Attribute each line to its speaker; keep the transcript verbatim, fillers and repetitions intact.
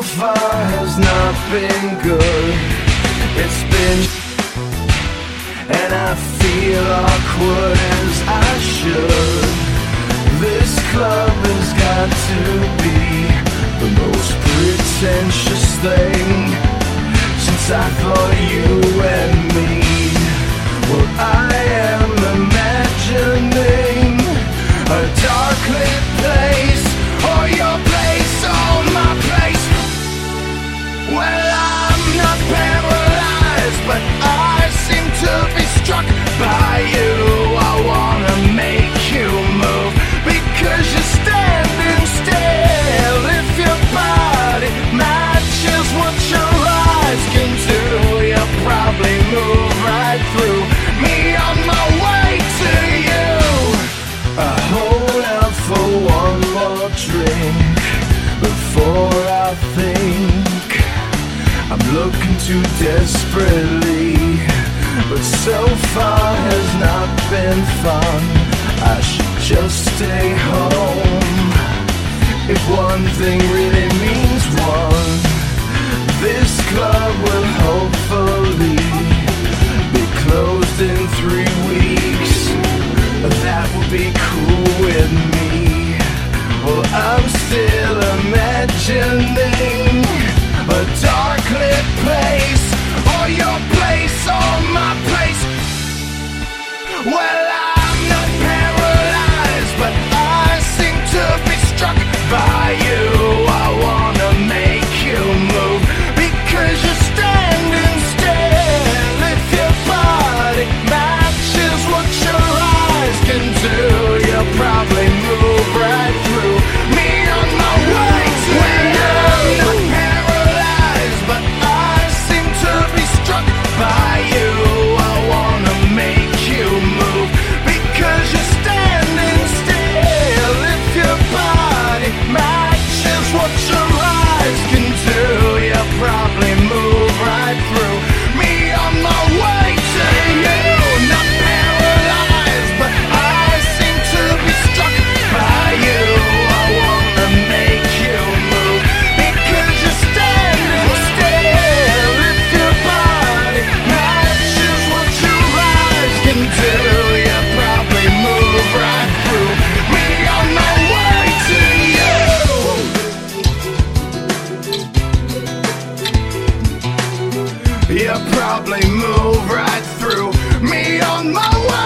Speaker 1: far has not been good. It's been, and I feel awkward as I should. This club has got to be the most pretentious thing since I thought you and me. Well, I am imagining a dark lit place, or your place, or my place. Well, I'm not paralyzed, but I seem to be struck by you. I wanna make you move because you're standing still. If your body matches what your eyes can do, you'll probably move right through me on my way to you. I hold out for one more drink before I think. I'm looking too desperately, but so far has not been fun. I should just stay home. If one thing really means one, this club will hopefully be closed in three weeks. That would be cool with me. Well, I'm still imagining a dark lit place, or your place, or my place. Well, I'm not paralyzed, but I seem to be struck by you. I wanna make you move because you're standing still. If your body matches what your eyes can do, you'll probably move right through me on my way to you. I'm not paralyzed, but I seem to be struck by you. I wanna make you move because you're standing still. If your body matches what your eyes can do, you'll probably move right through me on my way to you. Not paralyzed, but I seem to be struck by you. I wanna make you move because you're standing still. If your body matches what your eyes can do, you'll probably move right through me on my way to you. You'll probably move right through me on my way.